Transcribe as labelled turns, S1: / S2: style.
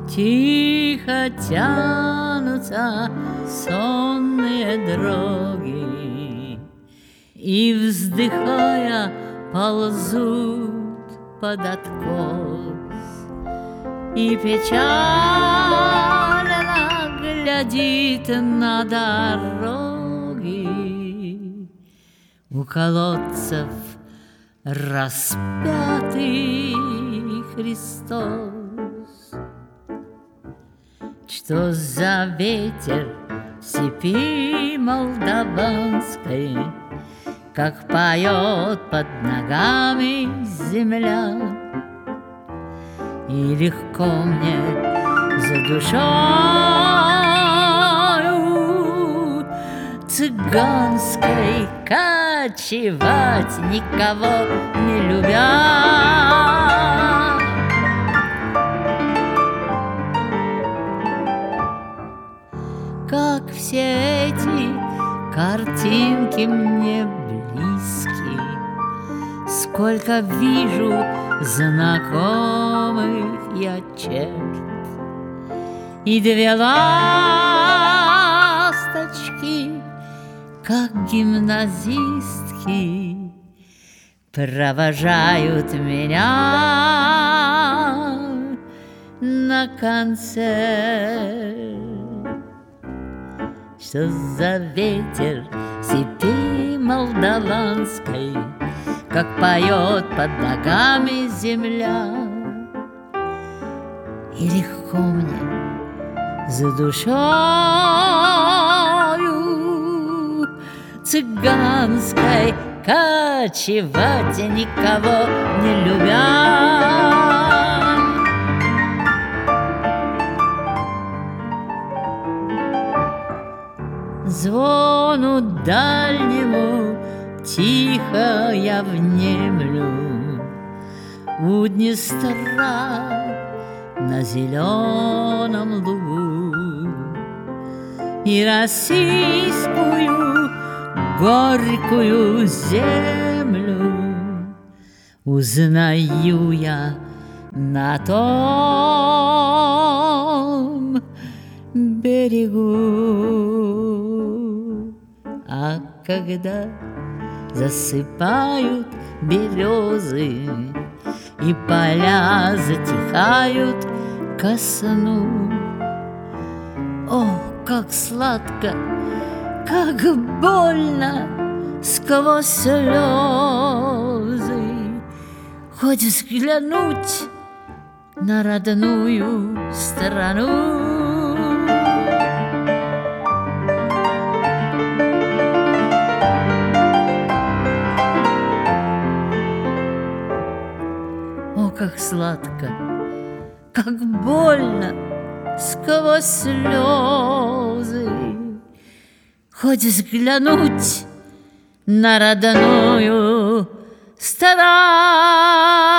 S1: Тихо тянутся сонные дороги, и, вздыхая, ползут под откос, и печально глядит на дороги. У колодцев распятый Христос. Что за ветер в степи молдаванской, как поет под ногами земля, и легко мне за душою цыганской кочевать, никого не любя. Как все эти картинки мне близки, сколько вижу знакомых я черт, и две ласточки, как гимназистки, провожают меня на концерт. Что за ветер в степи молдаванской, как поет под ногами земля, и легко мне за душою цыганской кочевать, никого не любя. Звону дальнему тихо я внемлю у Днестра на зеленом лугу, и российскую горькую землю узнаю я на том берегу. А когда засыпают березы и поля затихают ко сну, о, как сладко, как больно сквозь слезы хоть взглянуть на родную страну. О, как сладко, как больно сквозь слезы хоть взглянуть на родную страну.